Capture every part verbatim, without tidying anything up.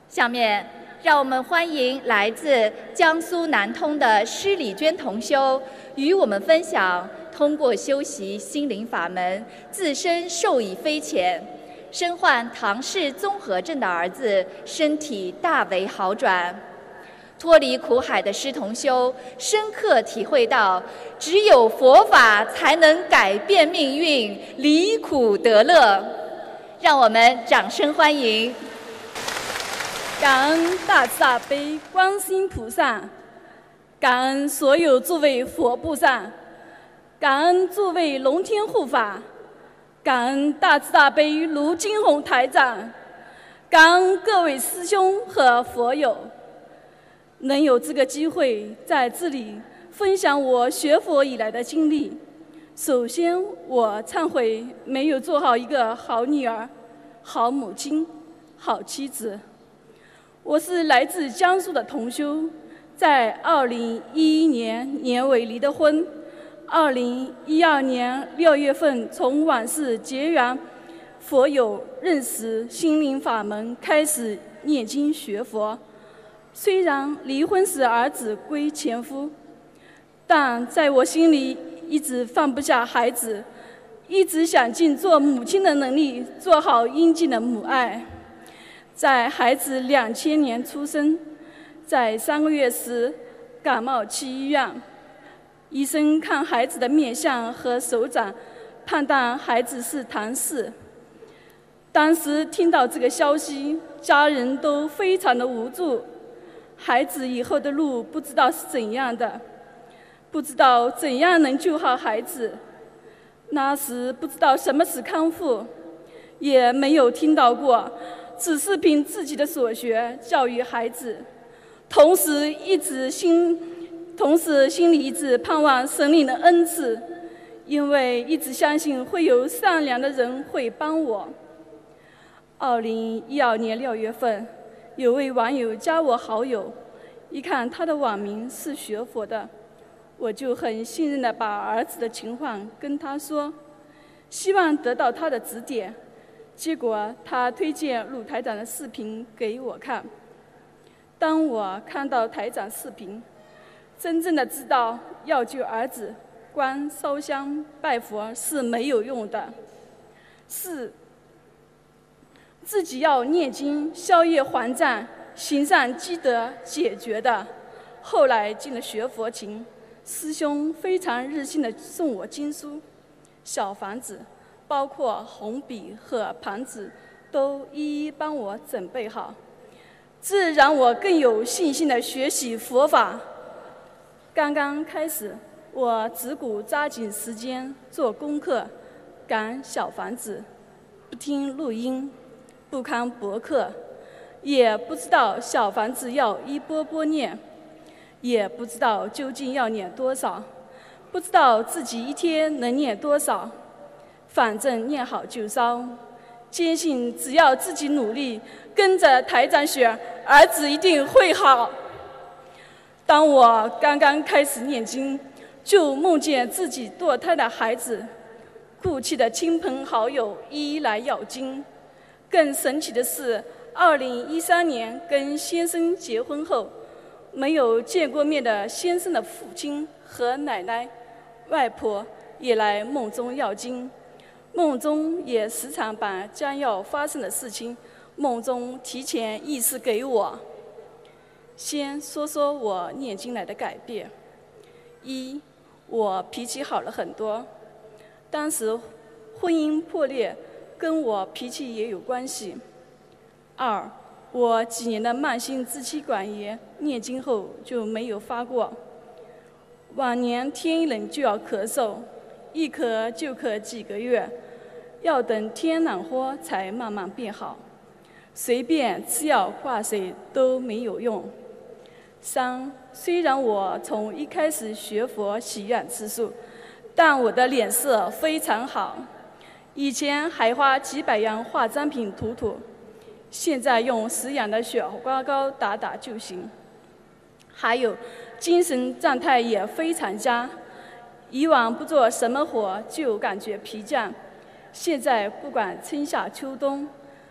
下面，让我们欢迎来自江苏南通的施礼娟同修，与我们分享通过修习心灵法门，自身受益匪浅，身患唐氏综合症的儿子身体大为好转。脱离苦海的施同修深刻体会到，只有佛法才能改变命运，离苦得乐。让我们掌声欢迎。 感恩大慈大悲观世音菩萨，感恩所有诸位佛菩萨，感恩诸位龙天护法，感恩大慈大悲卢金红台长，感恩各位师兄和佛友，能有这个机会在这里分享我学佛以来的经历。首先，我忏悔没有做好一个好女儿、好母亲、好妻子。我是来自江苏的同修，在二零一一年年尾离的婚，二零一二年六月份从往事结缘佛友认识心灵法门，开始念经学佛。虽然离婚时儿子归前夫，但在我心里一直放不下孩子，一直想尽做母亲的能力，做好应尽的母爱。在孩子两千年出生，在三个月时感冒去医院，医生看孩子的面相和手掌，判断孩子是唐氏。当时听到这个消息，家人都非常的无助，孩子以后的路不知道是怎样的，不知道怎样能救好孩子。那时不知道什么是康复，也没有听到过，只是凭自己的所学教育孩子，同时一直心，同时心里一直盼望神灵的恩赐，因为一直相信会有善良的人会帮我。二零一二年六月份，有位网友加我好友，一看他的网名是学佛的，我就很信任地把儿子的情况跟他说，希望得到他的指点。结果他推荐鲁台长的视频给我看。当我看到台长视频，真正的知道要救儿子，光烧香拜佛是没有用的，是自己要念经消业还债，行善积德解决的。后来进了学佛情，师兄非常热心地送我经书、小房子，包括红笔和盘子都一一帮我准备好，这让我更有信心地学习佛法。刚刚开始，我只顾抓紧时间做功课，赶小房子，不听录音，不看博客，也不知道小房子要一波波念，也不知道究竟要念多少，不知道自己一天能念多少，反正念好就烧，坚信只要自己努力，跟着台长学，儿子一定会好。当我刚刚开始念经，就梦见自己堕胎的孩子，哭泣的亲朋好友一一来要经。更神奇的是，二零一三年跟先生结婚后，没有见过面的先生的父亲和奶奶、外婆也来梦中要经。梦中也时常把将要发生的事情，梦中提前意识给我。先说说我念经来的改变。一，我脾气好了很多。当时婚姻破裂，跟我脾气也有关系。二，我几年的慢性支气管炎，念经后就没有发过。往年天一冷就要咳嗽，一咳就咳几个月，要等天暖和才慢慢变好，随便吃药挂水都没有用。三，虽然我从一开始学佛许愿吃素，但我的脸色非常好，以前还花几百元化妆品涂涂，现在用十元的雪花膏打打就行。还有精神状态也非常佳，以往不做什么活就感觉疲倦，现在不管春夏秋冬，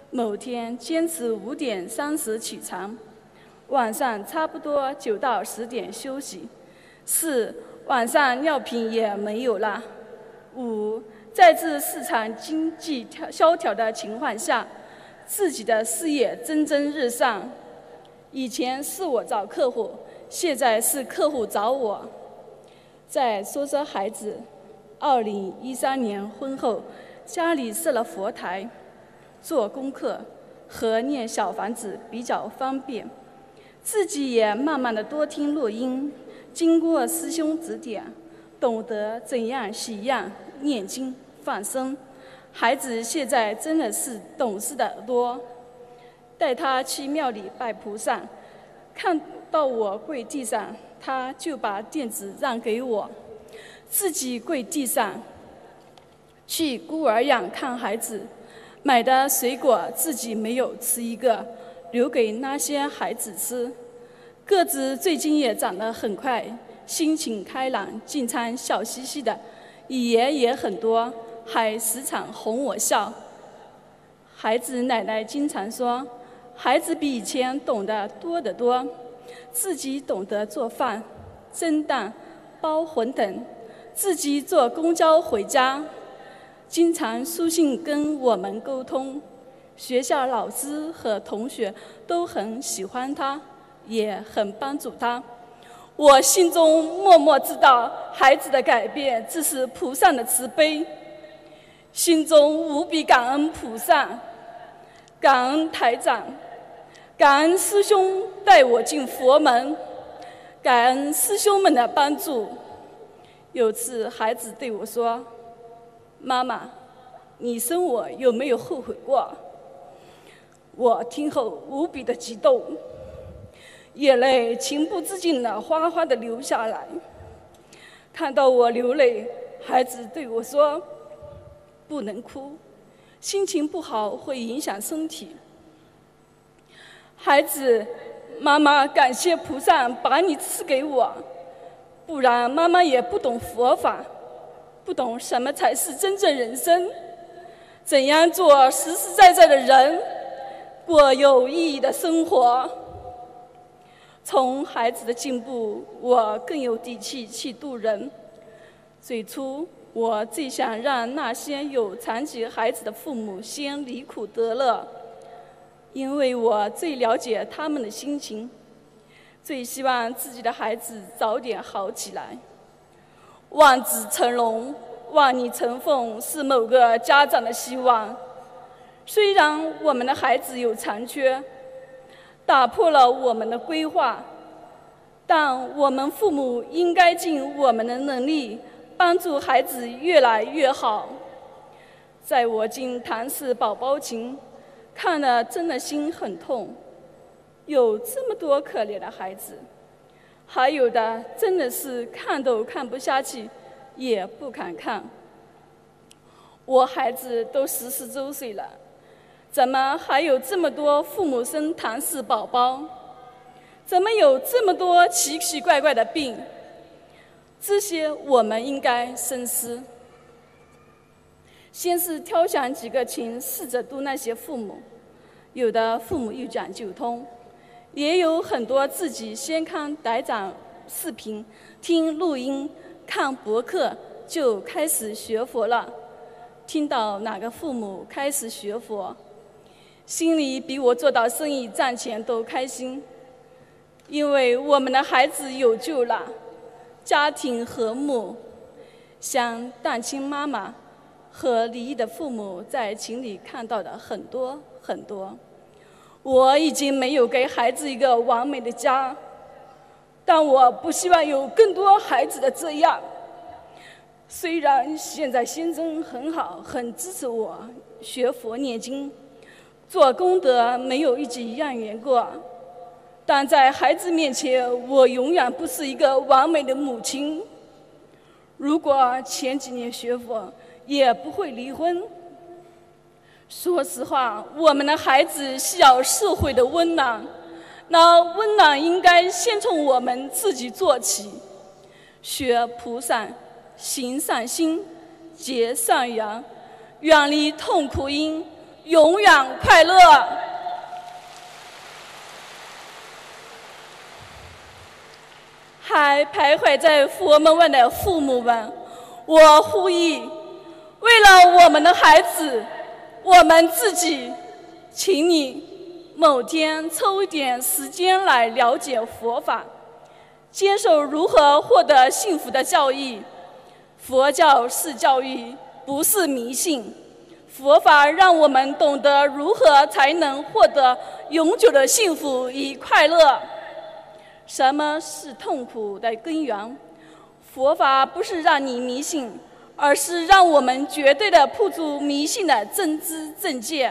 某天坚持五点三十起床，晚上差不多九到十点休息。四、晚上尿频也没有了。五、在这市场经济萧条的情况下，自己的事业蒸蒸日上。以前是我找客户，现在是客户找我。再说说孩子，二零一三年婚后，家里设了佛台，做功课和念小房子比较方便，自己也慢慢的多听录音，经过师兄指点，懂得怎样许愿、念经、放生。孩子现在真的是懂事的多。带他去庙里拜菩萨，看到我跪地上，他就把垫子让给我，自己跪地上。去孤儿院看孩子，买的水果自己没有吃一个，留给那些孩子吃。个子最近也长得很快，心情开朗，经常笑嘻嘻的，语言也很多，还时常哄我笑。孩子奶奶经常说，孩子比以前懂得多得多，自己懂得做饭、蒸蛋、包馄饨，自己坐公交回家，经常书信跟我们沟通。学校老师和同学都很喜欢他，也很帮助他。我心中默默知道，孩子的改变只是菩萨的慈悲，心中无比感恩菩萨，感恩台长，感恩师兄带我进佛门，感恩师兄们的帮助。有次孩子对我说，妈妈，你生我有没有后悔过？我听后无比的激动，眼泪情不自禁地哗哗地流下来。看到我流泪，孩子对我说，不能哭，心情不好会影响身体。孩子，妈妈感谢菩萨把你赐给我，不然妈妈也不懂佛法，不懂什么才是真正人生，怎样做实实在在的人，过有意义的生活。从孩子的进步，我更有底气去度人。最初我最想让那些有残疾孩子的父母先离苦得乐，因为我最了解他们的心情，最希望自己的孩子早点好起来。望子成龙，望女成凤是某个家长的希望。虽然我们的孩子有残缺，打破了我们的规划，但我们父母应该尽我们的能力，帮助孩子越来越好。在我进唐氏宝宝群，看了真的心很痛，有这么多可怜的孩子，还有的真的是看都看不下去，也不敢看。我孩子都十四周岁了，怎么还有这么多父母生唐氏宝宝？怎么有这么多奇奇怪怪的病？这些我们应该深思。先是挑选几个群，试着度那些父母。有的父母有讲究通，也有很多自己先看台长视频、听录音、看博客就开始学佛了。听到哪个父母开始学佛，心里比我做到生意赚钱都开心，因为我们的孩子有救了，家庭和睦。像单亲妈妈和离异的父母在群里看到的很多很多。我已经没有给孩子一个完美的家，但我不希望有更多孩子的这样。虽然现在先生很好，很支持我学佛念经，做功德没有一句怨言过，但在孩子面前，我永远不是一个完美的母亲。如果前几年学佛，也不会离婚。说实话，我们的孩子需要社会的温暖，那温暖应该先从我们自己做起。学菩萨，行善心，结善缘，远离痛苦因， 永远快乐。还徘徊在佛门外的父母们，我呼吁，为了我们的孩子，我们自己，请你某天抽一点时间来了解佛法，接受如何获得幸福的教育。佛教是教育，不是迷信。佛法让我们懂得如何才能获得永久的幸福与快乐。什么是痛苦的根源？佛法不是让你迷信，而是让我们绝对的破除迷信的真知正见。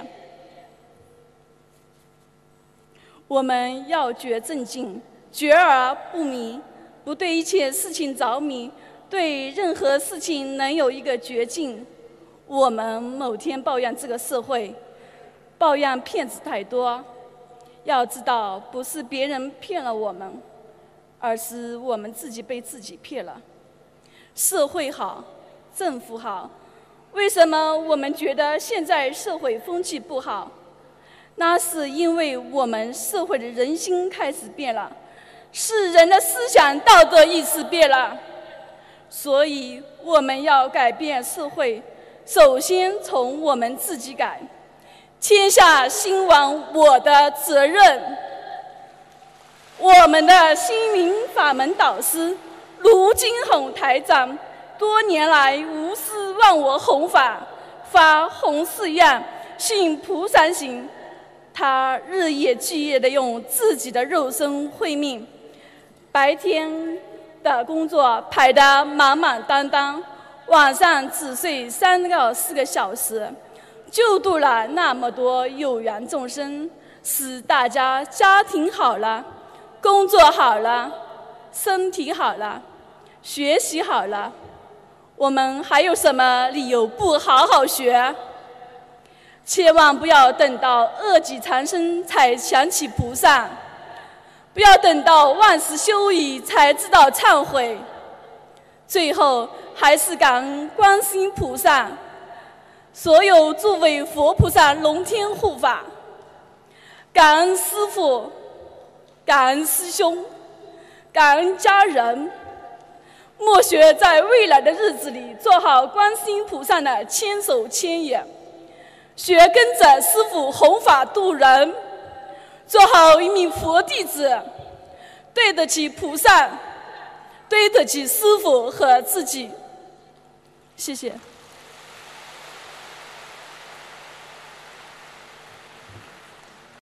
我们要觉正境，觉而不迷，不对一切事情着迷，对任何事情能有一个觉境。我们某天抱怨这个社会，抱怨骗子太多，要知道不是别人骗了我们，而是我们自己被自己骗了。社会好，政府好，为什么我们觉得现在社会风气不好？那是因为我们社会的人心开始变了，是人的思想道德意识变了。所以我们要改变社会，首先从我们自己改。天下兴亡我的责任。我们的心灵法门导师卢金红台长多年来无私忘我弘法，发弘誓愿，信菩萨行。他日夜继夜地用自己的肉身慧命，白天的工作排得满满当当，晚上只睡三到四个小时，救度了那么多有缘众生，使大家家庭好了，工作好了，身体好了，学习好了，我们还有什么理由不好好学？千万不要等到恶己缠身才想起菩萨，不要等到万事休矣才知道忏悔。最后还是感恩观世音菩萨，所有诸位佛菩萨龙天护法，感恩师父，感恩师兄，感恩家人。默学在未来的日子里做好观世音菩萨的千手千眼，学跟着师父弘法度人，做好一名佛弟子，对得起菩萨，对得起师父和自己。谢谢。